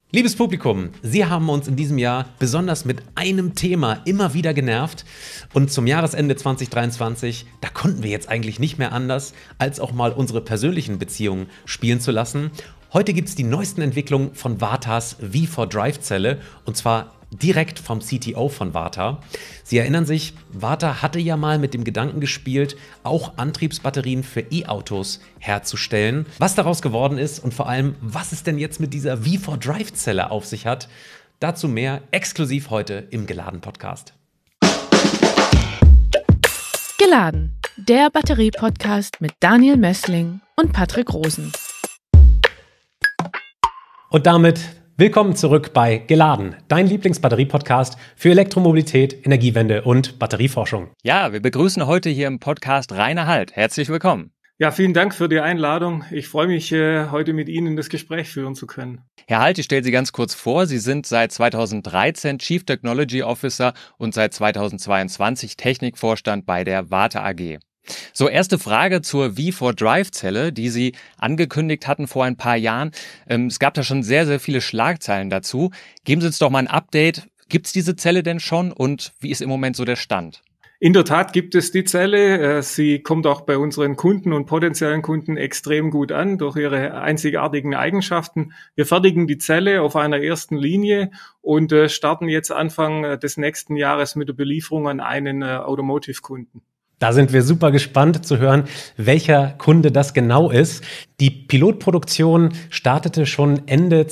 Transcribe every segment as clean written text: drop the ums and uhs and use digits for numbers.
Liebes Publikum, Sie haben uns in diesem Jahr besonders mit einem Thema immer wieder genervt. Und zum Jahresende 2023, da konnten wir jetzt eigentlich nicht mehr anders, als auch mal unsere persönlichen Beziehungen spielen zu lassen. Heute gibt es die neuesten Entwicklungen von Vartas V4Drive-Zelle und zwar direkt vom CTO von Varta. Sie erinnern sich, Varta hatte ja mal mit dem Gedanken gespielt, auch Antriebsbatterien für E-Autos herzustellen. Was daraus geworden ist und vor allem, was es denn jetzt mit dieser V4Drive-Zelle auf sich hat, dazu mehr exklusiv heute im Geladen-Podcast. Geladen, der Batterie-Podcast mit Daniel Mössling und Patrick Rosen. Und damit willkommen zurück bei Geladen, dein Lieblingsbatterie-Podcast für Elektromobilität, Energiewende und Batterieforschung. Ja, wir begrüßen heute hier im Podcast Rainer Halt. Herzlich willkommen. Ja, vielen Dank für die Einladung. Ich freue mich, heute mit Ihnen das Gespräch führen zu können. Herr Halt, ich stelle Sie ganz kurz vor. Sie sind seit 2013 Chief Technology Officer und seit 2022 Technikvorstand bei der Varta AG. So, erste Frage zur V4Drive-Zelle, die Sie angekündigt hatten vor ein paar Jahren. Es gab da schon sehr, sehr viele Schlagzeilen dazu. Geben Sie uns doch mal ein Update. Gibt es diese Zelle denn schon und wie ist im Moment so der Stand? In der Tat gibt es die Zelle. Sie kommt auch bei unseren Kunden und potenziellen Kunden extrem gut an durch ihre einzigartigen Eigenschaften. Wir fertigen die Zelle auf einer ersten Linie und starten jetzt Anfang des nächsten Jahres mit der Belieferung an einen Automotive-Kunden. Da sind wir super gespannt zu hören, welcher Kunde das genau ist. Die Pilotproduktion startete schon Ende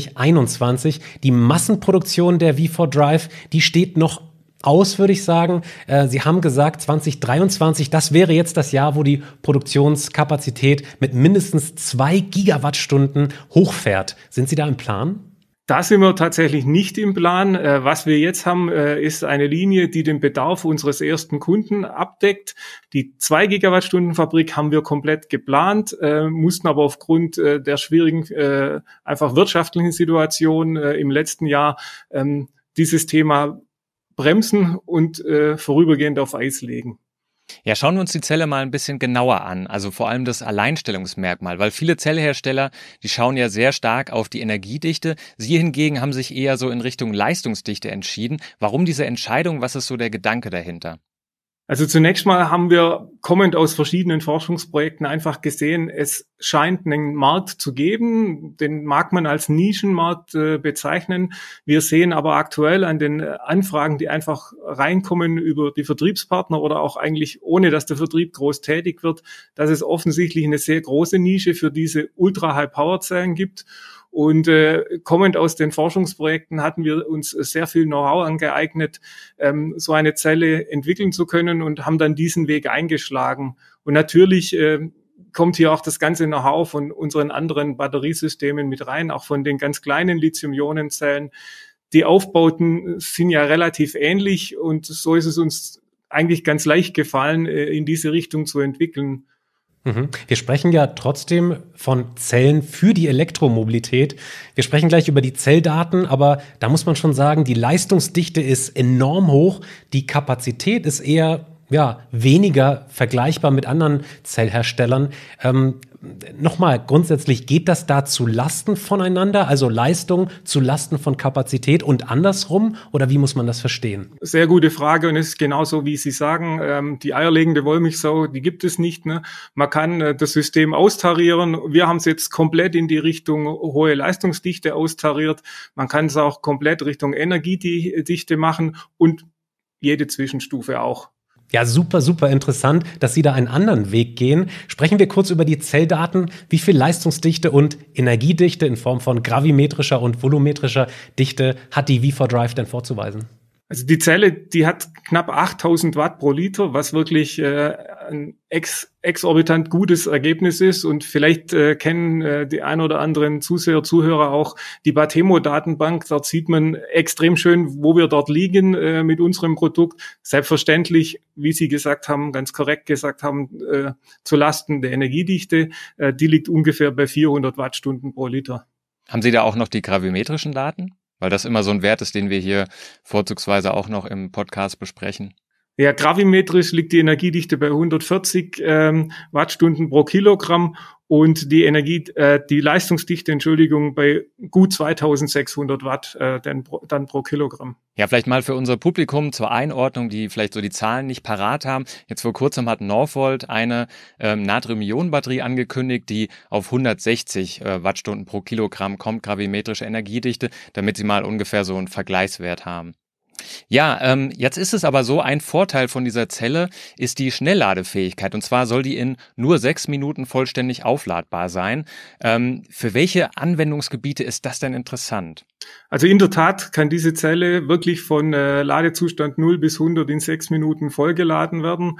2021. Die Massenproduktion der V4Drive, die steht noch aus, würde ich sagen. Sie haben gesagt, 2023, das wäre jetzt das Jahr, wo die Produktionskapazität mit mindestens 2 Gigawattstunden hochfährt. Sind Sie da im Plan? Da sind wir tatsächlich nicht im Plan. Was wir jetzt haben, ist eine Linie, die den Bedarf unseres ersten Kunden abdeckt. Die 2 Gigawattstunden Fabrik haben wir komplett geplant, mussten aber aufgrund der schwierigen, einfach wirtschaftlichen Situation im letzten Jahr dieses Thema bremsen und vorübergehend auf Eis legen. Ja, schauen wir uns die Zelle mal ein bisschen genauer an, also vor allem das Alleinstellungsmerkmal, weil viele Zellhersteller, die schauen ja sehr stark auf die Energiedichte. Sie hingegen haben sich eher so in Richtung Leistungsdichte entschieden. Warum diese Entscheidung? Was ist so der Gedanke dahinter? Also zunächst mal haben wir, kommend aus verschiedenen Forschungsprojekten, einfach gesehen, es scheint einen Markt zu geben, den mag man als Nischenmarkt bezeichnen. Wir sehen aber aktuell an den Anfragen, die einfach reinkommen über die Vertriebspartner oder auch eigentlich ohne, dass der Vertrieb groß tätig wird, dass es offensichtlich eine sehr große Nische für diese Ultra-High-Power-Zellen gibt. Und kommend aus den Forschungsprojekten hatten wir uns sehr viel Know-how angeeignet, so eine Zelle entwickeln zu können und haben dann diesen Weg eingeschlagen. Und natürlich kommt hier auch das ganze Know-how von unseren anderen Batteriesystemen mit rein, auch von den ganz kleinen Lithium-Ionen-Zellen. Die Aufbauten sind ja relativ ähnlich und so ist es uns eigentlich ganz leicht gefallen, in diese Richtung zu entwickeln. Wir sprechen ja trotzdem von Zellen für die Elektromobilität. Wir sprechen gleich über die Zelldaten, aber da muss man schon sagen, die Leistungsdichte ist enorm hoch. Die Kapazität ist eher weniger vergleichbar mit anderen Zellherstellern. Nochmal, grundsätzlich geht das da zu Lasten voneinander, also Leistung zu Lasten von Kapazität und andersrum? Oder wie muss man das verstehen? Sehr gute Frage und es ist genauso, wie Sie sagen, die eierlegende Wollmilchsau, die gibt es nicht. Ne? Man kann das System austarieren. Wir haben es jetzt komplett in die Richtung hohe Leistungsdichte austariert. Man kann es auch komplett Richtung Energiedichte machen und jede Zwischenstufe auch. Ja, super, super interessant, dass Sie da einen anderen Weg gehen. Sprechen wir kurz über die Zelldaten. Wie viel Leistungsdichte und Energiedichte in Form von gravimetrischer und volumetrischer Dichte hat die V4Drive denn vorzuweisen? Also die Zelle, die hat knapp 8000 Watt pro Liter, was wirklich ein exorbitant gutes Ergebnis ist. Und vielleicht kennen die ein oder anderen Zuhörer auch die Batemo-Datenbank. Dort sieht man extrem schön, wo wir dort liegen mit unserem Produkt. Selbstverständlich, wie Sie gesagt haben, ganz korrekt gesagt haben, zu Lasten der Energiedichte. Die liegt ungefähr bei 400 Wattstunden pro Liter. Haben Sie da auch noch die gravimetrischen Daten? Weil das immer so ein Wert ist, den wir hier vorzugsweise auch noch im Podcast besprechen. Ja, gravimetrisch liegt die Energiedichte bei 140 Wattstunden pro Kilogramm und die Leistungsdichte, bei gut 2600 Watt dann pro Kilogramm. Ja, vielleicht mal für unser Publikum zur Einordnung, die vielleicht so die Zahlen nicht parat haben. Jetzt vor kurzem hat Northvolt eine Natrium-Ionen-Batterie angekündigt, die auf 160 Wattstunden pro Kilogramm kommt, gravimetrische Energiedichte, damit sie mal ungefähr so einen Vergleichswert haben. Ja, jetzt ist es aber so, ein Vorteil von dieser Zelle ist die Schnellladefähigkeit. Und zwar soll die in nur 6 Minuten vollständig aufladbar sein. Für welche Anwendungsgebiete ist das denn interessant? Also in der Tat kann diese Zelle wirklich von Ladezustand 0 bis 100 in 6 Minuten vollgeladen werden.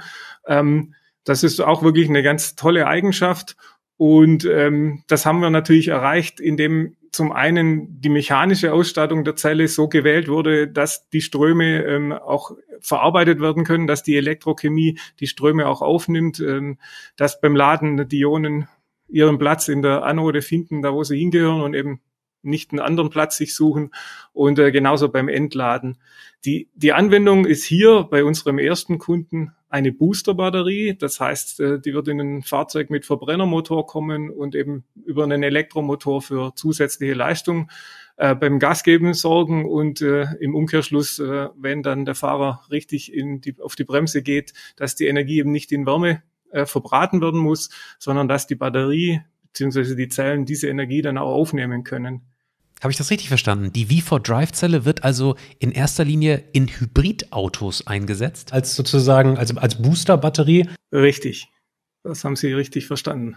Das ist auch wirklich eine ganz tolle Eigenschaft. Und das haben wir natürlich erreicht, indem zum einen die mechanische Ausstattung der Zelle so gewählt wurde, dass die Ströme auch verarbeitet werden können, dass die Elektrochemie die Ströme auch aufnimmt, dass beim Laden die Ionen ihren Platz in der Anode finden, da wo sie hingehören und eben nicht einen anderen Platz sich suchen und genauso beim Entladen. Die Anwendung ist hier bei unserem ersten Kunden eine Boosterbatterie. Das heißt, die wird in ein Fahrzeug mit Verbrennermotor kommen und eben über einen Elektromotor für zusätzliche Leistung beim Gasgeben sorgen und im Umkehrschluss, wenn dann der Fahrer richtig auf die Bremse geht, dass die Energie eben nicht in Wärme verbraten werden muss, sondern dass die Batterie bzw. die Zellen diese Energie dann auch aufnehmen können. Habe ich das richtig verstanden? Die V4Drive-Zelle wird also in erster Linie in Hybridautos eingesetzt? Als sozusagen, also als Booster-Batterie? Richtig. Das haben Sie richtig verstanden.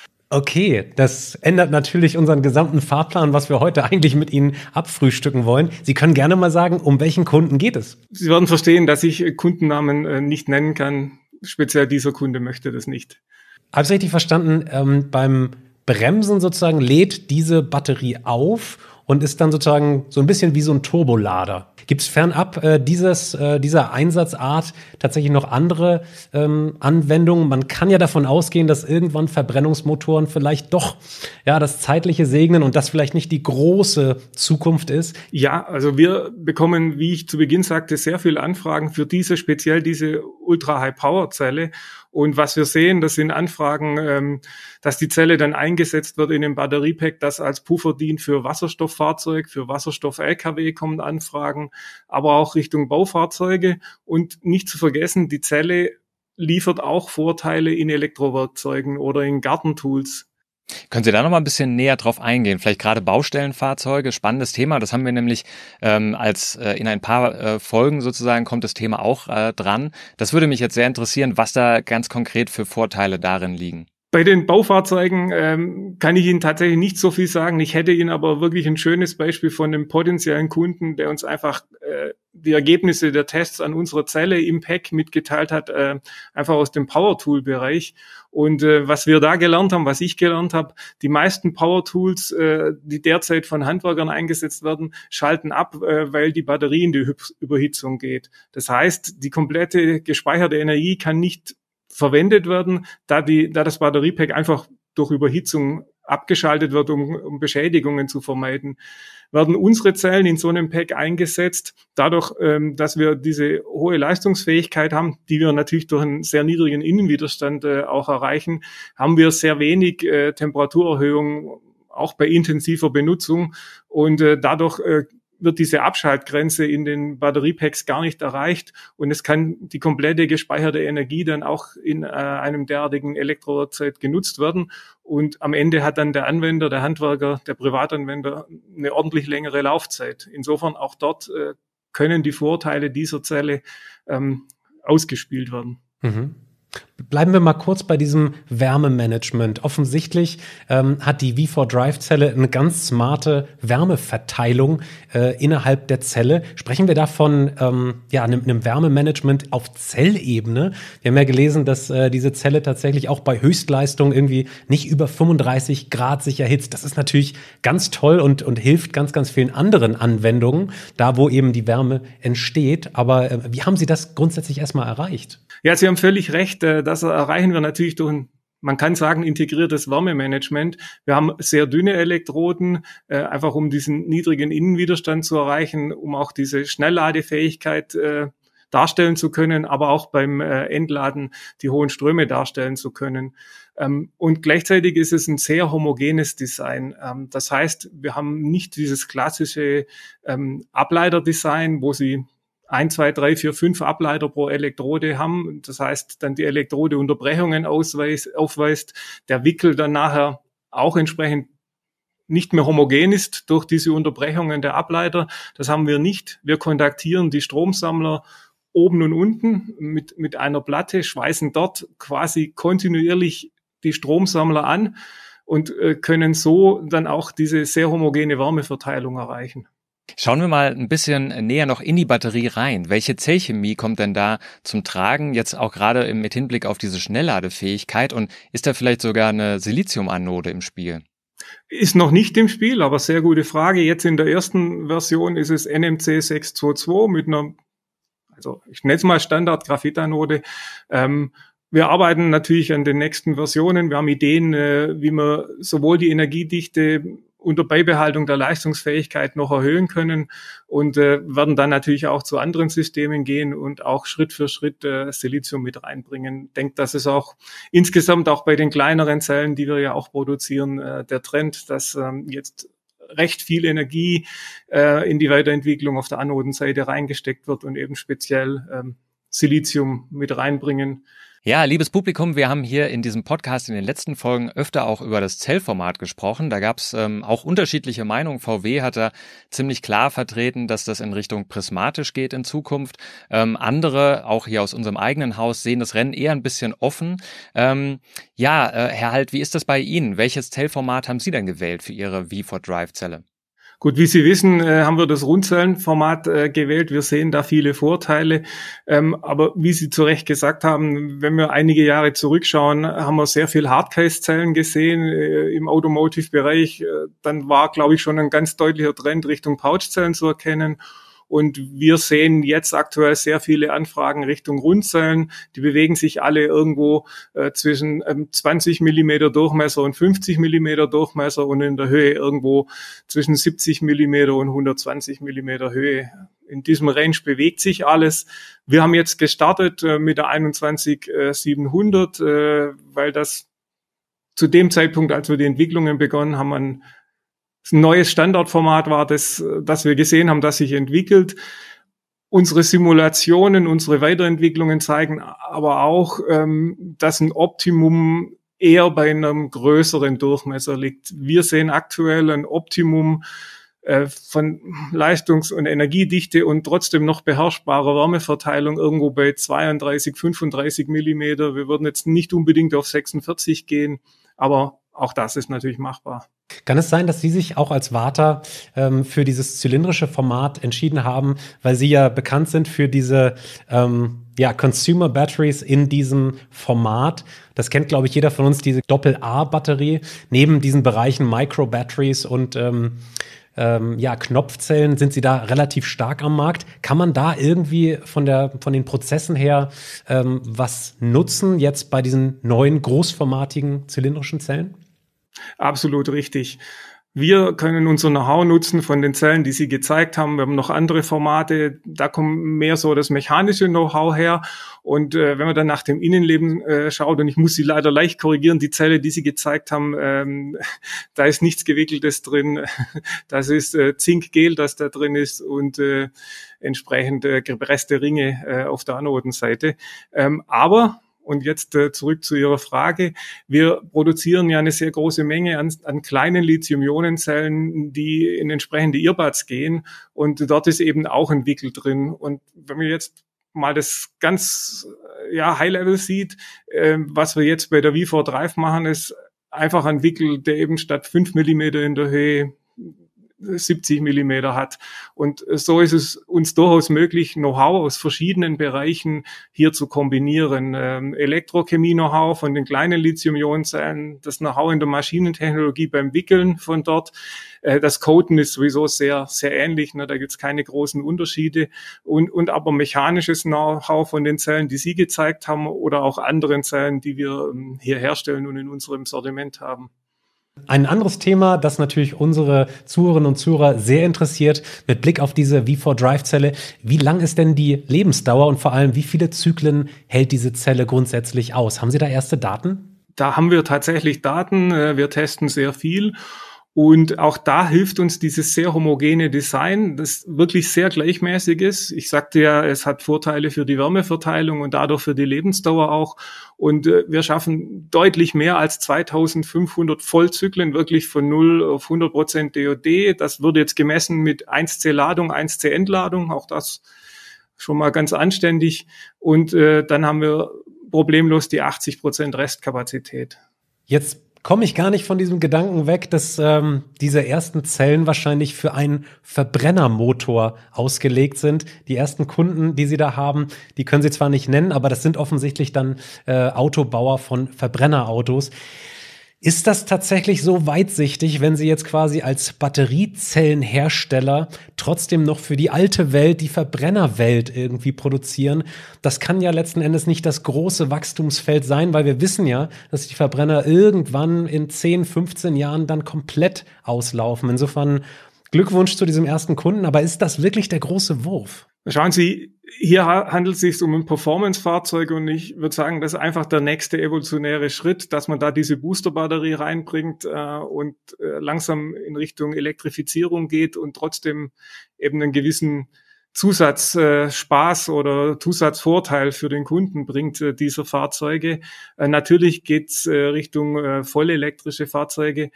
Okay, das ändert natürlich unseren gesamten Fahrplan, was wir heute eigentlich mit Ihnen abfrühstücken wollen. Sie können gerne mal sagen, um welchen Kunden geht es? Sie werden verstehen, dass ich Kundennamen nicht nennen kann. Speziell dieser Kunde möchte das nicht. Habe ich richtig verstanden? Beim Bremsen sozusagen lädt diese Batterie auf und ist dann sozusagen so ein bisschen wie so ein Turbolader. Gibt es fernab dieser Einsatzart tatsächlich noch andere Anwendungen? Man kann ja davon ausgehen, dass irgendwann Verbrennungsmotoren vielleicht doch das Zeitliche segnen und das vielleicht nicht die große Zukunft ist. Ja, also wir bekommen, wie ich zu Beginn sagte, sehr viele Anfragen für speziell diese Ultra-High-Power-Zelle. Und was wir sehen, das sind Anfragen, dass die Zelle dann eingesetzt wird in einem Batteriepack, das als Puffer dient für Wasserstofffahrzeug, für Wasserstoff-LKW kommen Anfragen, aber auch Richtung Baufahrzeuge. Und nicht zu vergessen, die Zelle liefert auch Vorteile in Elektrowerkzeugen oder in Gartentools. Können Sie da noch mal ein bisschen näher drauf eingehen? Vielleicht gerade Baustellenfahrzeuge, spannendes Thema. Das haben wir nämlich in ein paar Folgen sozusagen kommt das Thema auch dran. Das würde mich jetzt sehr interessieren, was da ganz konkret für Vorteile darin liegen. Bei den Baufahrzeugen kann ich Ihnen tatsächlich nicht so viel sagen. Ich hätte Ihnen aber wirklich ein schönes Beispiel von einem potenziellen Kunden, der uns einfach die Ergebnisse der Tests an unserer Zelle im Pack mitgeteilt hat, einfach aus dem Power-Tool-Bereich. Und was wir da gelernt haben, was ich gelernt habe, die meisten Power-Tools, die derzeit von Handwerkern eingesetzt werden, schalten ab, weil die Batterie in die Überhitzung geht. Das heißt, die komplette gespeicherte Energie kann nicht verwendet werden, da das Batteriepack einfach durch Überhitzung abgeschaltet wird, um Beschädigungen zu vermeiden. Werden unsere Zellen in so einem Pack eingesetzt, dadurch, dass wir diese hohe Leistungsfähigkeit haben, die wir natürlich durch einen sehr niedrigen Innenwiderstand auch erreichen, haben wir sehr wenig Temperaturerhöhung, auch bei intensiver Benutzung, und dadurch wird diese Abschaltgrenze in den Batteriepacks gar nicht erreicht und es kann die komplette gespeicherte Energie dann auch in einem derartigen Elektrowerkzeug genutzt werden und am Ende hat dann der Anwender, der Handwerker, der Privatanwender eine ordentlich längere Laufzeit. Insofern auch dort können die Vorteile dieser Zelle ausgespielt werden. Mhm. Bleiben wir mal kurz bei diesem Wärmemanagement. Offensichtlich hat die V4Drive-Zelle eine ganz smarte Wärmeverteilung innerhalb der Zelle. Sprechen wir da von einem Wärmemanagement auf Zellebene? Wir haben ja gelesen, dass diese Zelle tatsächlich auch bei Höchstleistung irgendwie nicht über 35 Grad sich erhitzt. Das ist natürlich ganz toll und hilft ganz, ganz vielen anderen Anwendungen, da wo eben die Wärme entsteht. Aber wie haben Sie das grundsätzlich erstmal erreicht? Ja, Sie haben völlig recht. Das erreichen wir natürlich durch ein, man kann sagen, integriertes Wärmemanagement. Wir haben sehr dünne Elektroden, einfach um diesen niedrigen Innenwiderstand zu erreichen, um auch diese Schnellladefähigkeit darstellen zu können, aber auch beim Entladen die hohen Ströme darstellen zu können. Und gleichzeitig ist es ein sehr homogenes Design. Das heißt, wir haben nicht dieses klassische Ableiterdesign, wo Sie 1, 2, 3, 4, 5 Ableiter pro Elektrode haben. Das heißt, dann die Elektrode Unterbrechungen aufweist, der Wickel dann nachher auch entsprechend nicht mehr homogen ist durch diese Unterbrechungen der Ableiter. Das haben wir nicht. Wir kontaktieren die Stromsammler oben und unten mit einer Platte, schweißen dort quasi kontinuierlich die Stromsammler an und können so dann auch diese sehr homogene Wärmeverteilung erreichen. Schauen wir mal ein bisschen näher noch in die Batterie rein. Welche Zellchemie kommt denn da zum Tragen, jetzt auch gerade mit Hinblick auf diese Schnellladefähigkeit? Und ist da vielleicht sogar eine Siliziumanode im Spiel? Ist noch nicht im Spiel, aber sehr gute Frage. Jetzt in der ersten Version ist es NMC 622 mit einer, also ich nenne es mal Standard-Graphitanode. Wir arbeiten natürlich an den nächsten Versionen. Wir haben Ideen, wie wir sowohl die Energiedichte unter Beibehaltung der Leistungsfähigkeit noch erhöhen können und werden dann natürlich auch zu anderen Systemen gehen und auch Schritt für Schritt Silizium mit reinbringen. Ich denke, dass es auch insgesamt auch bei den kleineren Zellen, die wir ja auch produzieren, der Trend, dass jetzt recht viel Energie in die Weiterentwicklung auf der Anodenseite reingesteckt wird und eben speziell Silizium mit reinbringen. Ja, liebes Publikum, wir haben hier in diesem Podcast in den letzten Folgen öfter auch über das Zellformat gesprochen. Da gab es auch unterschiedliche Meinungen. VW hat da ziemlich klar vertreten, dass das in Richtung prismatisch geht in Zukunft. Andere, auch hier aus unserem eigenen Haus, sehen das Rennen eher ein bisschen offen. Herr Halt, wie ist das bei Ihnen? Welches Zellformat haben Sie denn gewählt für Ihre V4Drive-Zelle? Gut, wie Sie wissen, haben wir das Rundzellenformat gewählt. Wir sehen da viele Vorteile. Aber wie Sie zu Recht gesagt haben, wenn wir einige Jahre zurückschauen, haben wir sehr viel Hardcase-Zellen gesehen im Automotive-Bereich. Dann war, glaube ich, schon ein ganz deutlicher Trend Richtung Pouchzellen zu erkennen. Und wir sehen jetzt aktuell sehr viele Anfragen Richtung Rundzellen. Die bewegen sich alle irgendwo zwischen 20 Millimeter Durchmesser und 50 Millimeter Durchmesser und in der Höhe irgendwo zwischen 70 Millimeter und 120 Millimeter Höhe. In diesem Range bewegt sich alles. Wir haben jetzt gestartet mit der 21700, weil das zu dem Zeitpunkt, als wir die Entwicklungen begonnen haben, ein neues Standardformat war, das wir gesehen haben, das sich entwickelt. Unsere Simulationen, unsere Weiterentwicklungen zeigen aber auch, dass ein Optimum eher bei einem größeren Durchmesser liegt. Wir sehen aktuell ein Optimum von Leistungs- und Energiedichte und trotzdem noch beherrschbarer Wärmeverteilung irgendwo bei 32, 35 Millimeter. Wir würden jetzt nicht unbedingt auf 46 gehen, aber auch das ist natürlich machbar. Kann es sein, dass Sie sich auch als Varta für dieses zylindrische Format entschieden haben, weil Sie ja bekannt sind für diese Consumer Batteries in diesem Format? Das kennt, glaube ich, jeder von uns, diese Doppel-A-Batterie. Neben diesen Bereichen Micro-Batteries und Knopfzellen sind Sie da relativ stark am Markt. Kann man da irgendwie von den Prozessen her was nutzen, jetzt bei diesen neuen großformatigen zylindrischen Zellen? Absolut richtig. Wir können unser Know-how nutzen von den Zellen, die Sie gezeigt haben. Wir haben noch andere Formate, da kommt mehr so das mechanische Know-how her. Und wenn man dann nach dem Innenleben schaut, und ich muss Sie leider leicht korrigieren, die Zelle, die Sie gezeigt haben, da ist nichts Gewickeltes drin. Das ist Zinkgel, das da drin ist und entsprechend gepresste Ringe auf der Anodenseite. Aber und jetzt zurück zu Ihrer Frage. Wir produzieren ja eine sehr große Menge an kleinen Lithium-Ionen-Zellen, die in entsprechende Earbuds gehen. Und dort ist eben auch ein Wickel drin. Und wenn man jetzt mal das ganz High-Level sieht, was wir jetzt bei der V4Drive machen, ist einfach ein Wickel, der eben statt 5 Millimeter in der Höhe 70 Millimeter hat. Und so ist es uns durchaus möglich, Know-how aus verschiedenen Bereichen hier zu kombinieren. Elektrochemie-Know-how von den kleinen Lithium-Ionen-Zellen, das Know-how in der Maschinentechnologie beim Wickeln von dort. Das Coaten ist sowieso sehr, sehr ähnlich, ne? Da gibt's keine großen Unterschiede. Und aber mechanisches Know-how von den Zellen, die Sie gezeigt haben, oder auch anderen Zellen, die wir hier herstellen und in unserem Sortiment haben. Ein anderes Thema, das natürlich unsere Zuhörerinnen und Zuhörer sehr interessiert, mit Blick auf diese V4-Drive-Zelle. Wie lang ist denn die Lebensdauer und vor allem, wie viele Zyklen hält diese Zelle grundsätzlich aus? Haben Sie da erste Daten? Da haben wir tatsächlich Daten. Wir testen sehr viel. Und auch da hilft uns dieses sehr homogene Design, das wirklich sehr gleichmäßig ist. Ich sagte ja, es hat Vorteile für die Wärmeverteilung und dadurch für die Lebensdauer auch. Und wir schaffen deutlich mehr als 2500 Vollzyklen, wirklich von 0 auf 100% DOD. Das wurde jetzt gemessen mit 1C Ladung, 1C Entladung. Auch das schon mal ganz anständig. Und dann haben wir problemlos die 80% Restkapazität. Jetzt komme ich gar nicht von diesem Gedanken weg, dass diese ersten Zellen wahrscheinlich für einen Verbrennermotor ausgelegt sind. Die ersten Kunden, die Sie da haben, die können Sie zwar nicht nennen, aber das sind offensichtlich dann Autobauer von Verbrennerautos. Ist das tatsächlich so weitsichtig, wenn Sie jetzt quasi als Batteriezellenhersteller trotzdem noch für die alte Welt, die Verbrennerwelt irgendwie produzieren? Das kann ja letzten Endes nicht das große Wachstumsfeld sein, weil wir wissen ja, dass die Verbrenner irgendwann in 10, 15 Jahren dann komplett auslaufen. Insofern Glückwunsch zu diesem ersten Kunden, aber ist das wirklich der große Wurf? Schauen Sie, hier handelt es sich um ein Performance-Fahrzeug und ich würde sagen, das ist einfach der nächste evolutionäre Schritt, dass man da diese Boosterbatterie reinbringt und langsam in Richtung Elektrifizierung geht und trotzdem eben einen gewissen Zusatzspaß oder Zusatzvorteil für den Kunden bringt dieser Fahrzeuge. Natürlich geht's Richtung vollelektrische Fahrzeuge.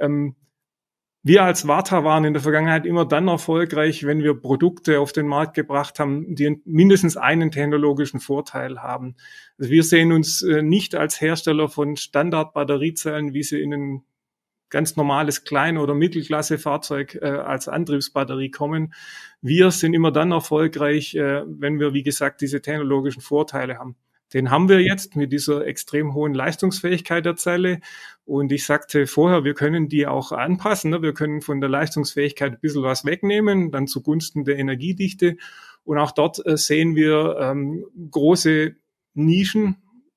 Wir als Varta waren in der Vergangenheit immer dann erfolgreich, wenn wir Produkte auf den Markt gebracht haben, die mindestens einen technologischen Vorteil haben. Also wir sehen uns nicht als Hersteller von Standard-Batteriezellen, wie sie in ein ganz normales Klein- oder Mittelklasse-Fahrzeug als Antriebsbatterie kommen. Wir sind immer dann erfolgreich, wenn wir, wie gesagt, diese technologischen Vorteile haben. Den haben wir jetzt mit dieser extrem hohen Leistungsfähigkeit der Zelle. Und ich sagte vorher, wir können die auch anpassen. Wir können von der Leistungsfähigkeit ein bisschen was wegnehmen, dann zugunsten der Energiedichte. Und auch dort sehen wir große Nischen.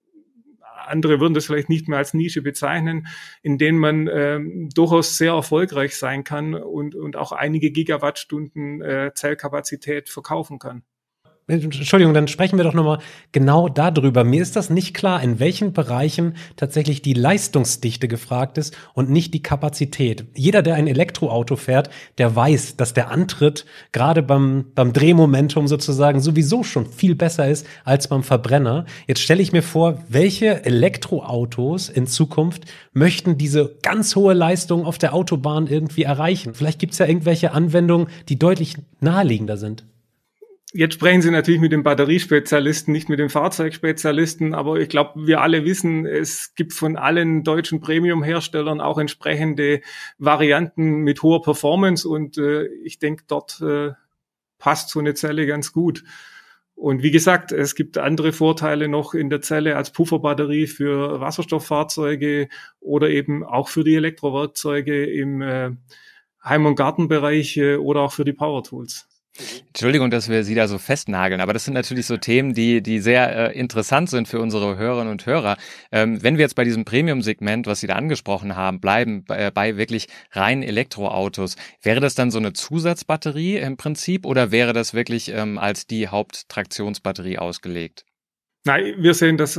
Andere würden das vielleicht nicht mehr als Nische bezeichnen, in denen man durchaus sehr erfolgreich sein kann und auch einige Gigawattstunden Zellkapazität verkaufen kann. Entschuldigung, dann sprechen wir doch nochmal genau darüber. Mir ist das nicht klar, in welchen Bereichen tatsächlich die Leistungsdichte gefragt ist und nicht die Kapazität. Jeder, der ein Elektroauto fährt, der weiß, dass der Antritt gerade beim Drehmomentum sozusagen sowieso schon viel besser ist als beim Verbrenner. Jetzt stelle ich mir vor, welche Elektroautos in Zukunft möchten diese ganz hohe Leistung auf der Autobahn irgendwie erreichen. Vielleicht gibt es ja irgendwelche Anwendungen, die deutlich naheliegender sind. Jetzt sprechen Sie natürlich mit den Batteriespezialisten, nicht mit den Fahrzeugspezialisten, aber ich glaube, wir alle wissen, es gibt von allen deutschen Premium-Herstellern auch entsprechende Varianten mit hoher Performance und ich denke, dort passt so eine Zelle ganz gut. Und wie gesagt, es gibt andere Vorteile noch in der Zelle als Pufferbatterie für Wasserstofffahrzeuge oder eben auch für die Elektrowerkzeuge im Heim- und Gartenbereich oder auch für die Power-Tools. Entschuldigung, dass wir Sie da so festnageln, aber das sind natürlich so Themen, die sehr interessant sind für unsere Hörerinnen und Hörer. Wenn wir jetzt bei diesem Premium-Segment, was Sie da angesprochen haben, bleiben, bei wirklich reinen Elektroautos, wäre das dann so eine Zusatzbatterie im Prinzip oder wäre das wirklich als die Haupttraktionsbatterie ausgelegt? Nein, wir sehen, dass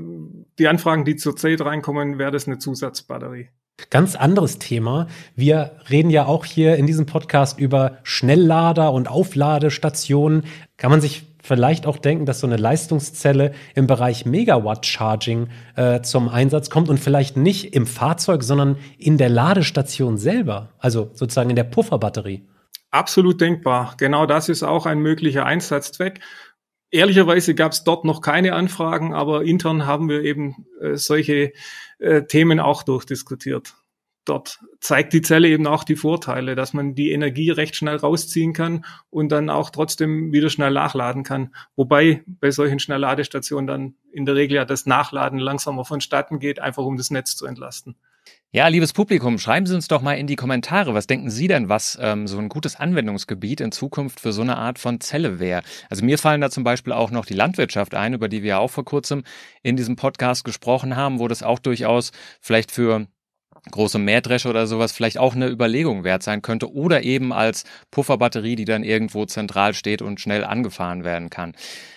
die Anfragen, die zurzeit reinkommen, wäre das eine Zusatzbatterie. Ganz anderes Thema. Wir reden ja auch hier in diesem Podcast über Schnelllader und Aufladestationen. Kann man sich vielleicht auch denken, dass so eine Leistungszelle im Bereich Megawatt-Charging zum Einsatz kommt und vielleicht nicht im Fahrzeug, sondern in der Ladestation selber, also sozusagen in der Pufferbatterie? Absolut denkbar. Genau das ist auch ein möglicher Einsatzzweck. Ehrlicherweise gab es dort noch keine Anfragen, aber intern haben wir eben solche Themen auch durchdiskutiert. Dort zeigt die Zelle eben auch die Vorteile, dass man die Energie recht schnell rausziehen kann und dann auch trotzdem wieder schnell nachladen kann. Wobei bei solchen Schnellladestationen dann in der Regel ja das Nachladen langsamer vonstatten geht, einfach um das Netz zu entlasten. Ja, liebes Publikum, schreiben Sie uns doch mal in die Kommentare, was denken Sie denn, was so ein gutes Anwendungsgebiet in Zukunft für so eine Art von Zelle wäre? Also mir fallen da zum Beispiel auch noch die Landwirtschaft ein, über die wir ja auch vor kurzem in diesem Podcast gesprochen haben, wo das auch durchaus vielleicht für große Mähdrescher oder sowas vielleicht auch eine Überlegung wert sein könnte oder eben als Pufferbatterie, die dann irgendwo zentral steht und schnell angefahren werden kann.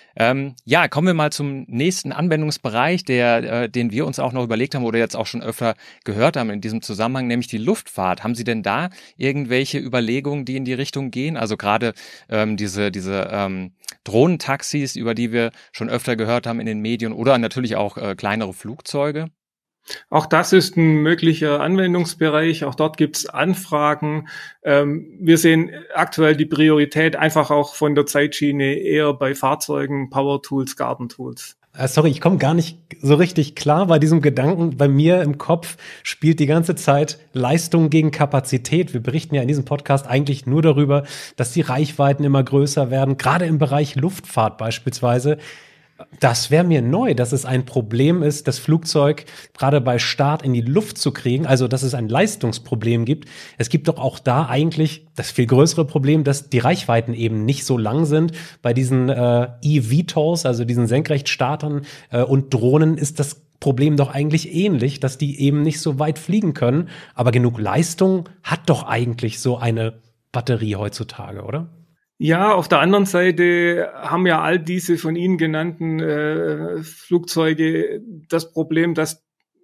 Ja, kommen wir mal zum nächsten Anwendungsbereich, den wir uns auch noch überlegt haben oder jetzt auch schon öfter gehört haben in diesem Zusammenhang, nämlich die Luftfahrt. Haben Sie denn da irgendwelche Überlegungen, die in die Richtung gehen? Also gerade diese Drohnentaxis, über die wir schon öfter gehört haben in den Medien oder natürlich auch kleinere Flugzeuge? Auch das ist ein möglicher Anwendungsbereich. Auch dort gibt es Anfragen. Wir sehen aktuell die Priorität einfach auch von der Zeitschiene eher bei Fahrzeugen, Power Tools, Garden Tools. Sorry, ich komme gar nicht so richtig klar bei diesem Gedanken. Bei mir im Kopf spielt die ganze Zeit Leistung gegen Kapazität. Wir berichten ja in diesem Podcast eigentlich nur darüber, dass die Reichweiten immer größer werden, gerade im Bereich Luftfahrt beispielsweise. Das wäre mir neu, dass es ein Problem ist, das Flugzeug gerade bei Start in die Luft zu kriegen, also dass es ein Leistungsproblem gibt. Es gibt doch auch da eigentlich das viel größere Problem, dass die Reichweiten eben nicht so lang sind. Bei diesen eVTOLs, also diesen Senkrechtstartern und Drohnen, ist das Problem doch eigentlich ähnlich, dass die eben nicht so weit fliegen können. Aber genug Leistung hat doch eigentlich so eine Batterie heutzutage, oder? Ja, auf der anderen Seite haben ja all diese von Ihnen genannten Flugzeuge das Problem, dass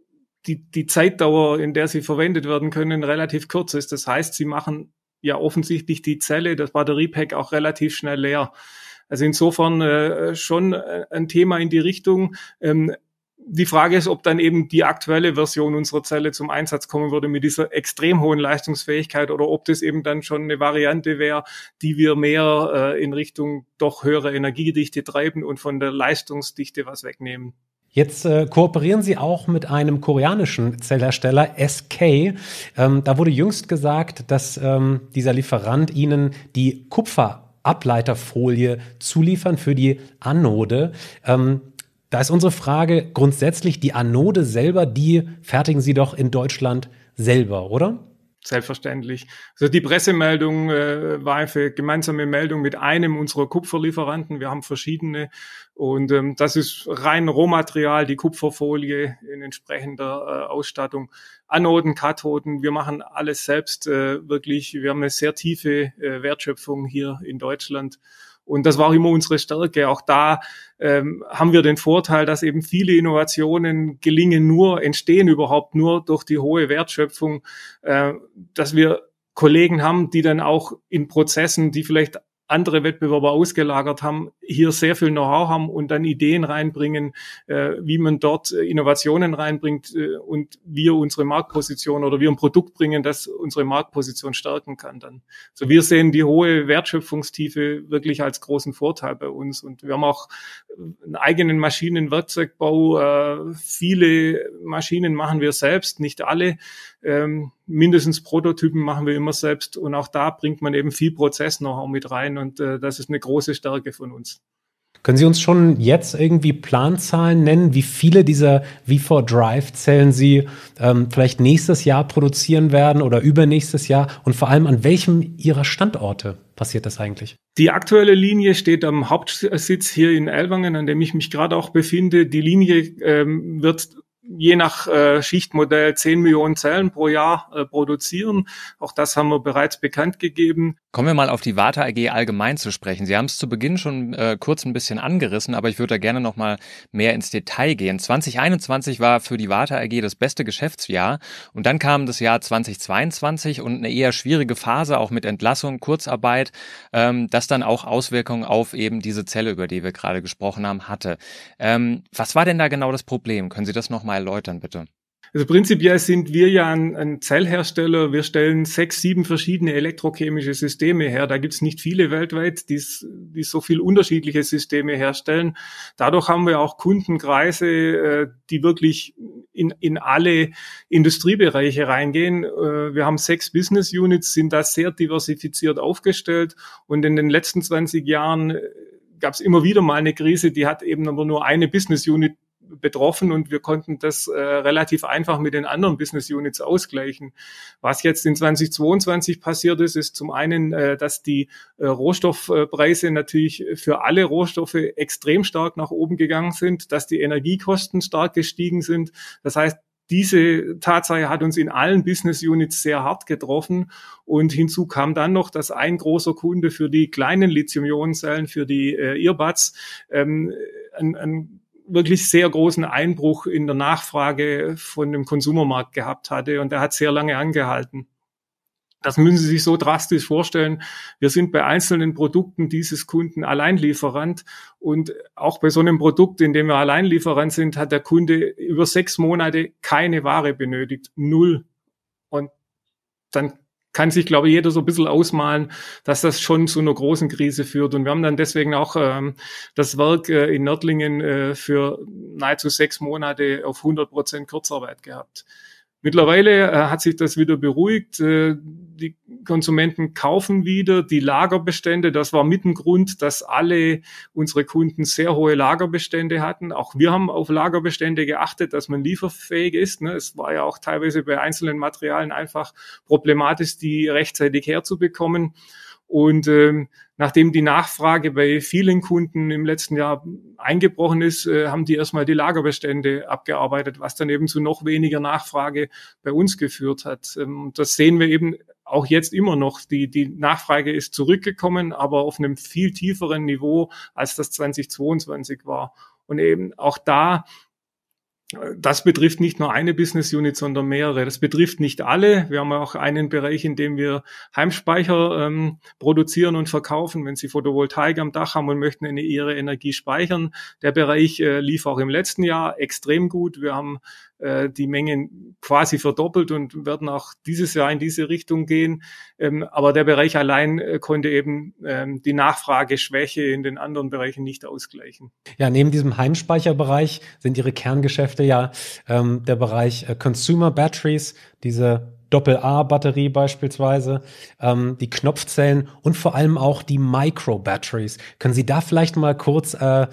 die Zeitdauer, in der sie verwendet werden können, relativ kurz ist. Das heißt, sie machen ja offensichtlich die Zelle, das Batteriepack auch relativ schnell leer. Also insofern schon ein Thema in die Richtung. Die Frage ist, ob dann eben die aktuelle Version unserer Zelle zum Einsatz kommen würde mit dieser extrem hohen Leistungsfähigkeit oder ob das eben dann schon eine Variante wäre, die wir mehr in Richtung doch höhere Energiedichte treiben und von der Leistungsdichte was wegnehmen. Jetzt kooperieren Sie auch mit einem koreanischen Zellhersteller, SK. Da wurde jüngst gesagt, dass dieser Lieferant Ihnen die Kupferableiterfolie zuliefern für die Anode. Da ist unsere Frage grundsätzlich, die Anode selber, die fertigen Sie doch in Deutschland selber, oder? Selbstverständlich. Also die Pressemeldung war eine gemeinsame Meldung mit einem unserer Kupferlieferanten. Wir haben verschiedene und das ist rein Rohmaterial, die Kupferfolie in entsprechender Ausstattung. Anoden, Kathoden, wir machen alles selbst wirklich. Wir haben eine sehr tiefe Wertschöpfung hier in Deutschland. Und das war auch immer unsere Stärke. Auch da haben wir den Vorteil, dass eben viele Innovationen entstehen überhaupt nur durch die hohe Wertschöpfung, dass wir Kollegen haben, die dann auch in Prozessen, die vielleicht andere Wettbewerber ausgelagert haben, hier sehr viel Know-how haben und dann Ideen reinbringen, wie man dort Innovationen reinbringt und wir unsere Marktposition oder wir ein Produkt bringen, das unsere Marktposition stärken kann dann. So wir sehen die hohe Wertschöpfungstiefe wirklich als großen Vorteil bei uns und wir haben auch einen eigenen Maschinenwerkzeugbau. Viele Maschinen machen wir selbst, nicht alle. Mindestens Prototypen machen wir immer selbst und auch da bringt man eben viel Prozess-Know-how mit rein und das ist eine große Stärke von uns. Können Sie uns schon jetzt irgendwie Planzahlen nennen, wie viele dieser V4Drive-Zellen Sie vielleicht nächstes Jahr produzieren werden oder übernächstes Jahr und vor allem an welchem Ihrer Standorte passiert das eigentlich? Die aktuelle Linie steht am Hauptsitz hier in Ellwangen, an dem ich mich gerade auch befinde. Die Linie wird je nach Schichtmodell 10 Millionen Zellen pro Jahr produzieren. Auch das haben wir bereits bekannt gegeben. Kommen wir mal auf die Warta AG allgemein zu sprechen. Sie haben es zu Beginn schon kurz ein bisschen angerissen, aber ich würde da gerne noch mal mehr ins Detail gehen. 2021 war für die Warta AG das beste Geschäftsjahr und dann kam das Jahr 2022 und eine eher schwierige Phase, auch mit Entlassung, Kurzarbeit, das dann auch Auswirkungen auf eben diese Zelle, über die wir gerade gesprochen haben, hatte. Was war denn da genau das Problem? Können Sie das noch mal erläutern, bitte? Also prinzipiell sind wir ja ein Zellhersteller. Wir stellen 6, 7 verschiedene elektrochemische Systeme her. Da gibt es nicht viele weltweit, die so viel unterschiedliche Systeme herstellen. Dadurch haben wir auch Kundenkreise, die wirklich in alle Industriebereiche reingehen. Wir haben 6 Business Units, sind da sehr diversifiziert aufgestellt. Und in den letzten 20 Jahren gab es immer wieder mal eine Krise, die hat eben aber nur eine Business Unit betroffen und wir konnten das relativ einfach mit den anderen Business Units ausgleichen. Was jetzt in 2022 passiert ist, ist zum einen, dass die Rohstoffpreise natürlich für alle Rohstoffe extrem stark nach oben gegangen sind, dass die Energiekosten stark gestiegen sind. Das heißt, diese Tatsache hat uns in allen Business Units sehr hart getroffen. Und hinzu kam dann noch, dass ein großer Kunde für die kleinen Lithium-Ionen-Zellen, für die Earbuds, einen wirklich sehr großen Einbruch in der Nachfrage von dem Konsumermarkt gehabt hatte. Und der hat sehr lange angehalten. Das müssen Sie sich so drastisch vorstellen. Wir sind bei einzelnen Produkten dieses Kunden Alleinlieferant. Und auch bei so einem Produkt, in dem wir Alleinlieferant sind, hat der Kunde über 6 Monate keine Ware benötigt. 0. Und dann kann sich, glaube ich, jeder so ein bisschen ausmalen, dass das schon zu einer großen Krise führt. Und wir haben dann deswegen auch das Werk in Nördlingen für nahezu 6 Monate auf 100% Kurzarbeit gehabt. Mittlerweile hat sich das wieder beruhigt. Die Konsumenten kaufen wieder die Lagerbestände. Das war mit ein Grund, dass alle unsere Kunden sehr hohe Lagerbestände hatten. Auch wir haben auf Lagerbestände geachtet, dass man lieferfähig ist. Es war ja auch teilweise bei einzelnen Materialien einfach problematisch, die rechtzeitig herzubekommen. Und nachdem die Nachfrage bei vielen Kunden im letzten Jahr eingebrochen ist, haben die erstmal die Lagerbestände abgearbeitet, was dann eben zu noch weniger Nachfrage bei uns geführt hat. Das sehen wir eben auch jetzt immer noch. Die Nachfrage ist zurückgekommen, aber auf einem viel tieferen Niveau, als das 2022 war. Und eben auch das betrifft nicht nur eine Business Unit, sondern mehrere. Das betrifft nicht alle. Wir haben auch einen Bereich, in dem wir Heimspeicher produzieren und verkaufen, wenn Sie Photovoltaik am Dach haben und möchten ihre Energie speichern. Der Bereich lief auch im letzten Jahr extrem gut. Wir haben die Mengen quasi verdoppelt und werden auch dieses Jahr in diese Richtung gehen. Aber der Bereich allein konnte eben die Nachfrageschwäche in den anderen Bereichen nicht ausgleichen. Ja, neben diesem Heimspeicherbereich sind Ihre Kerngeschäfte ja der Bereich Consumer Batteries, diese Doppel-A-Batterie beispielsweise, die Knopfzellen und vor allem auch die Micro-Batteries. Können Sie da vielleicht mal kurz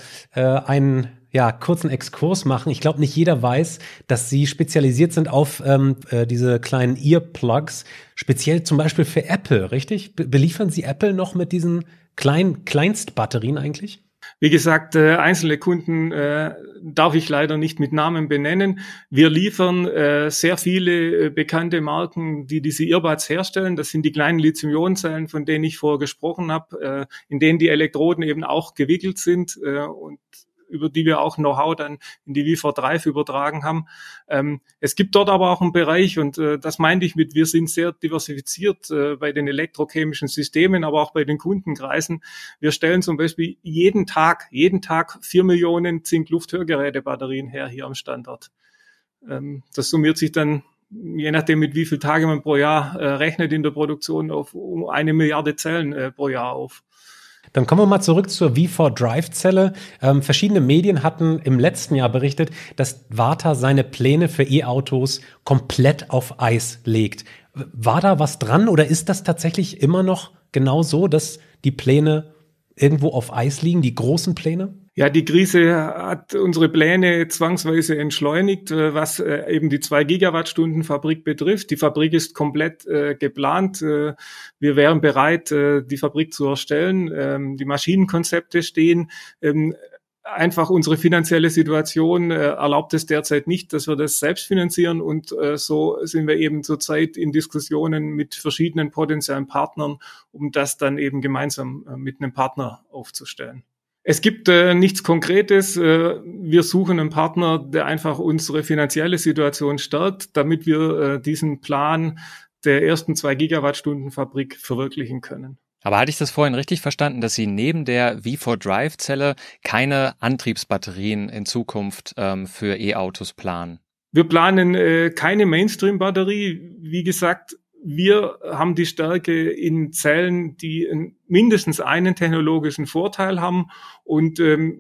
einen kurzen Exkurs machen? Ich glaube, nicht jeder weiß, dass Sie spezialisiert sind auf diese kleinen Earplugs, speziell zum Beispiel für Apple, richtig? Beliefern Sie Apple noch mit diesen Kleinstbatterien eigentlich? Wie gesagt, einzelne Kunden darf ich leider nicht mit Namen benennen. Wir liefern sehr viele bekannte Marken, die diese Earbuds herstellen. Das sind die kleinen Lithium-Ionen-Zellen, von denen ich vorher gesprochen habe, in denen die Elektroden eben auch gewickelt sind und über die wir auch Know-how dann in die V4 Drive übertragen haben. Es gibt dort aber auch einen Bereich, und das meinte ich mit, wir sind sehr diversifiziert bei den elektrochemischen Systemen, aber auch bei den Kundenkreisen. Wir stellen zum Beispiel jeden Tag 4 Millionen Zink-Luft-Hörgeräte-Batterien her hier am Standort. Das summiert sich dann, je nachdem mit wie viel Tage man pro Jahr rechnet in der Produktion, auf um 1 Milliarde Zellen pro Jahr auf. Dann kommen wir mal zurück zur V4 Drive-Zelle. Verschiedene Medien hatten im letzten Jahr berichtet, dass Varta seine Pläne für E-Autos komplett auf Eis legt. War da was dran oder ist das tatsächlich immer noch genau so, dass die Pläne irgendwo auf Eis liegen, die großen Pläne? Ja, die Krise hat unsere Pläne zwangsweise entschleunigt, was eben die 2 Gigawattstunden Fabrik betrifft. Die Fabrik ist komplett geplant. Wir wären bereit, die Fabrik zu erstellen. Die Maschinenkonzepte stehen. Einfach unsere finanzielle Situation erlaubt es derzeit nicht, dass wir das selbst finanzieren, und so sind wir eben zurzeit in Diskussionen mit verschiedenen potenziellen Partnern, um das dann eben gemeinsam mit einem Partner aufzustellen. Es gibt nichts Konkretes. Wir suchen einen Partner, der einfach unsere finanzielle Situation stärkt, damit wir diesen Plan der ersten 2 Gigawattstunden Fabrik verwirklichen können. Aber hatte ich das vorhin richtig verstanden, dass Sie neben der V4 Drive-Zelle keine Antriebsbatterien in Zukunft für E-Autos planen? Wir planen keine Mainstream-Batterie. Wie gesagt, wir haben die Stärke in Zellen, die mindestens einen technologischen Vorteil haben, und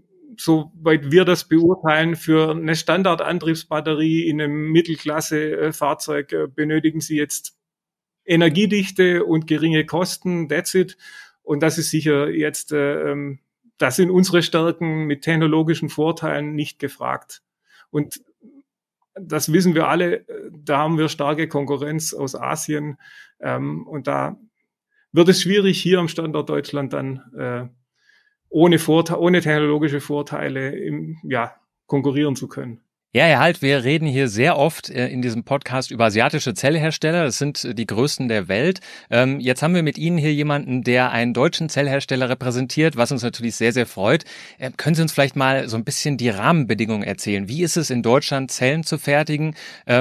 soweit wir das beurteilen, für eine Standardantriebsbatterie in einem Mittelklasse-Fahrzeug benötigen Sie jetzt Energiedichte und geringe Kosten, that's it. Und das ist sicher jetzt, das sind unsere Stärken mit technologischen Vorteilen nicht gefragt. Und das wissen wir alle, da haben wir starke Konkurrenz aus Asien, und da wird es schwierig, hier am Standort Deutschland dann ohne technologische Vorteile konkurrieren zu können. Ja, Herr Halt, wir reden hier sehr oft in diesem Podcast über asiatische Zellhersteller. Das sind die größten der Welt. Jetzt haben wir mit Ihnen hier jemanden, der einen deutschen Zellhersteller repräsentiert, was uns natürlich sehr, sehr freut. Können Sie uns vielleicht mal so ein bisschen die Rahmenbedingungen erzählen? Wie ist es in Deutschland, Zellen zu fertigen?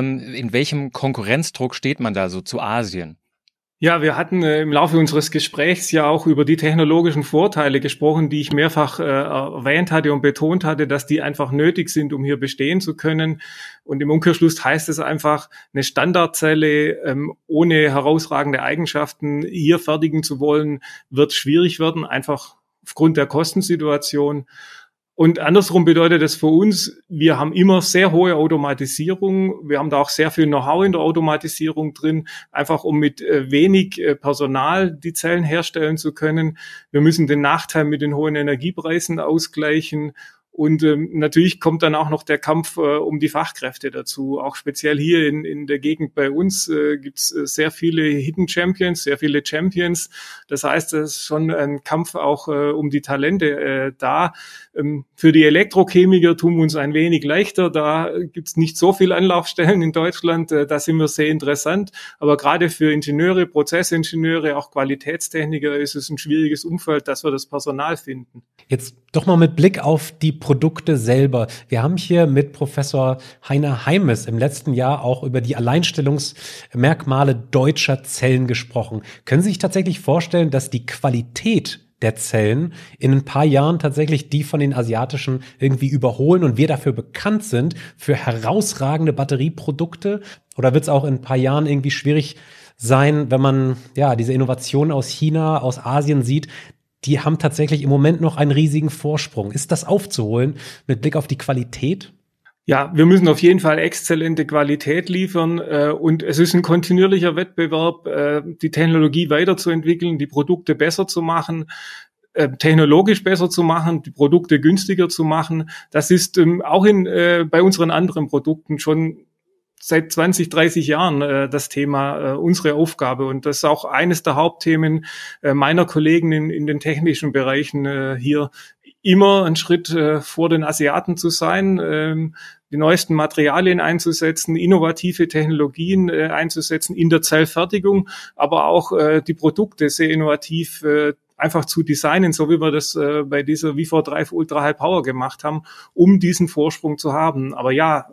In welchem Konkurrenzdruck steht man da so zu Asien? Ja, wir hatten im Laufe unseres Gesprächs ja auch über die technologischen Vorteile gesprochen, die ich mehrfach erwähnt hatte und betont hatte, dass die einfach nötig sind, um hier bestehen zu können. Und im Umkehrschluss heißt es einfach, eine Standardzelle ohne herausragende Eigenschaften hier fertigen zu wollen, wird schwierig werden, einfach aufgrund der Kostensituation. Und andersrum bedeutet das für uns, wir haben immer sehr hohe Automatisierung. Wir haben da auch sehr viel Know-how in der Automatisierung drin, einfach um mit wenig Personal die Zellen herstellen zu können. Wir müssen den Nachteil mit den hohen Energiepreisen ausgleichen. Und natürlich kommt dann auch noch der Kampf um die Fachkräfte dazu. Auch speziell hier in der Gegend bei uns gibt's sehr viele Hidden Champions, sehr viele Champions. Das heißt, es ist schon ein Kampf auch um die Talente da. Für die Elektrochemiker tun wir uns ein wenig leichter. Da gibt's nicht so viele Anlaufstellen in Deutschland. Da sind wir sehr interessant. Aber gerade für Ingenieure, Prozessingenieure, auch Qualitätstechniker ist es ein schwieriges Umfeld, dass wir das Personal finden. Jetzt doch mal mit Blick auf die Produkte selber. Wir haben hier mit Professor Heiner Heimes im letzten Jahr auch über die Alleinstellungsmerkmale deutscher Zellen gesprochen. Können Sie sich tatsächlich vorstellen, dass die Qualität der Zellen in ein paar Jahren tatsächlich die von den asiatischen irgendwie überholen und wir dafür bekannt sind für herausragende Batterieprodukte? Oder wird es auch in ein paar Jahren irgendwie schwierig sein, wenn man ja diese Innovationen aus China, aus Asien sieht? Die haben tatsächlich im Moment noch einen riesigen Vorsprung. Ist das aufzuholen mit Blick auf die Qualität? Ja, wir müssen auf jeden Fall exzellente Qualität liefern und es ist ein kontinuierlicher Wettbewerb, die Technologie weiterzuentwickeln, die Produkte besser zu machen, technologisch besser zu machen, die Produkte günstiger zu machen. Das ist auch bei unseren anderen Produkten schon seit 20, 30 Jahren das Thema, unsere Aufgabe. Und das ist auch eines der Hauptthemen meiner Kollegen in den technischen Bereichen hier, immer einen Schritt vor den Asiaten zu sein, die neuesten Materialien einzusetzen, innovative Technologien einzusetzen in der Zellfertigung, aber auch die Produkte sehr innovativ einfach zu designen, so wie wir das bei dieser V4 Drive Ultra High Power gemacht haben, um diesen Vorsprung zu haben. Aber ja,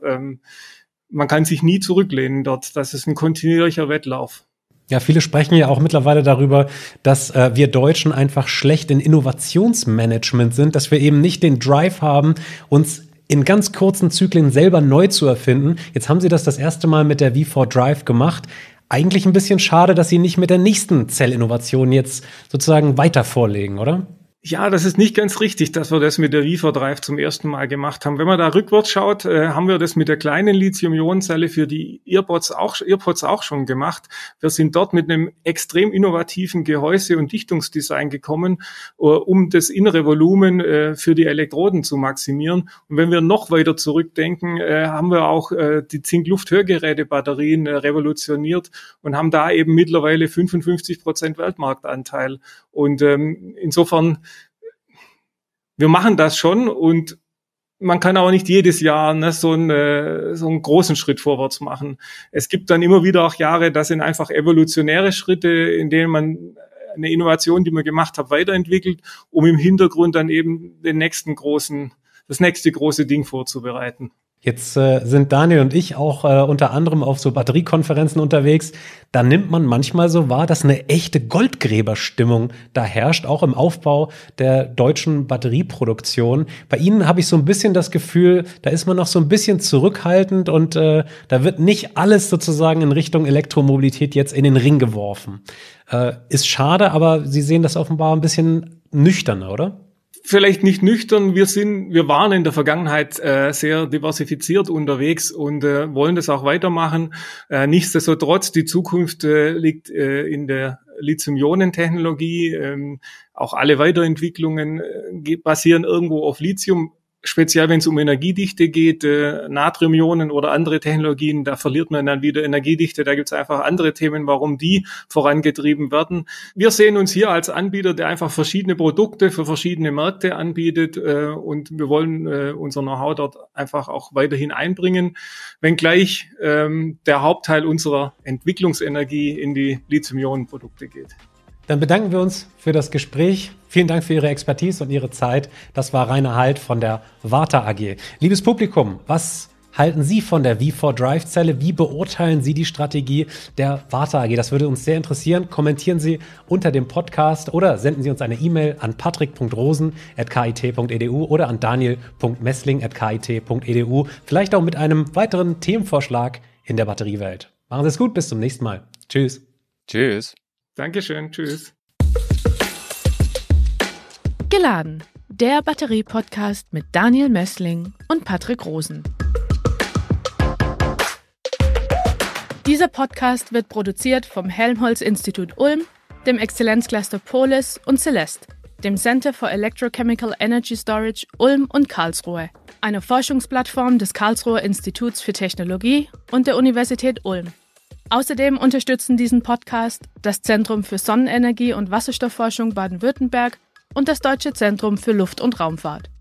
man kann sich nie zurücklehnen dort. Das ist ein kontinuierlicher Wettlauf. Ja, viele sprechen ja auch mittlerweile darüber, dass wir Deutschen einfach schlecht in Innovationsmanagement sind, dass wir eben nicht den Drive haben, uns in ganz kurzen Zyklen selber neu zu erfinden. Jetzt haben Sie das erste Mal mit der V4 Drive gemacht. Eigentlich ein bisschen schade, dass Sie nicht mit der nächsten Zellinnovation jetzt sozusagen weiter vorlegen, oder? Ja, das ist nicht ganz richtig, dass wir das mit der V4 Drive zum ersten Mal gemacht haben. Wenn man da rückwärts schaut, haben wir das mit der kleinen Lithium-Ionen-Zelle für die Earpods auch schon gemacht. Wir sind dort mit einem extrem innovativen Gehäuse- und Dichtungsdesign gekommen, um das innere Volumen für die Elektroden zu maximieren. Und wenn wir noch weiter zurückdenken, haben wir auch die Zink-Luft-Hörgeräte-Batterien revolutioniert und haben da eben mittlerweile 55% Weltmarktanteil. Und insofern, wir machen das schon und man kann aber nicht jedes Jahr so einen großen Schritt vorwärts machen. Es gibt dann immer wieder auch Jahre, das sind einfach evolutionäre Schritte, in denen man eine Innovation, die man gemacht hat, weiterentwickelt, um im Hintergrund dann eben das nächste große Ding vorzubereiten. Jetzt sind Daniel und ich auch unter anderem auf so Batteriekonferenzen unterwegs. Da nimmt man manchmal so wahr, dass eine echte Goldgräberstimmung da herrscht, auch im Aufbau der deutschen Batterieproduktion. Bei Ihnen habe ich so ein bisschen das Gefühl, da ist man noch so ein bisschen zurückhaltend und da wird nicht alles sozusagen in Richtung Elektromobilität jetzt in den Ring geworfen. Ist schade, aber Sie sehen das offenbar ein bisschen nüchterner, oder? Vielleicht nicht nüchtern, wir waren in der Vergangenheit sehr diversifiziert unterwegs und wollen das auch weitermachen. Nichtsdestotrotz, die Zukunft liegt in der Lithium-Ionen-Technologie. Auch alle Weiterentwicklungen basieren irgendwo auf Lithium. speziell wenn es um Energiedichte geht, Natriumionen oder andere Technologien, da verliert man dann wieder Energiedichte. Da gibt es einfach andere Themen, warum die vorangetrieben werden. Wir sehen uns hier als Anbieter, der einfach verschiedene Produkte für verschiedene Märkte anbietet und wir wollen unser Know-how dort einfach auch weiterhin einbringen, wenngleich der Hauptteil unserer Entwicklungsenergie in die Lithium-Ionen-Produkte geht. Dann bedanken wir uns für das Gespräch. Vielen Dank für Ihre Expertise und Ihre Zeit. Das war Rainer Halt von der Varta AG. Liebes Publikum, was halten Sie von der V4Drive-Zelle? Wie beurteilen Sie die Strategie der Varta AG? Das würde uns sehr interessieren. Kommentieren Sie unter dem Podcast oder senden Sie uns eine E-Mail an patrick.rosen@kit.edu oder an daniel.messling@kit.edu. Vielleicht auch mit einem weiteren Themenvorschlag in der Batteriewelt. Machen Sie es gut, bis zum nächsten Mal. Tschüss. Tschüss. Dankeschön, tschüss. Geladen, der Batterie-Podcast mit Daniel Messling und Patrick Rosen. Dieser Podcast wird produziert vom Helmholtz-Institut Ulm, dem Exzellenzcluster Polis und Celeste, dem Center for Electrochemical Energy Storage Ulm und Karlsruhe, einer Forschungsplattform des Karlsruher Instituts für Technologie und der Universität Ulm. Außerdem unterstützen diesen Podcast das Zentrum für Sonnenenergie und Wasserstoffforschung Baden-Württemberg und das Deutsche Zentrum für Luft- und Raumfahrt.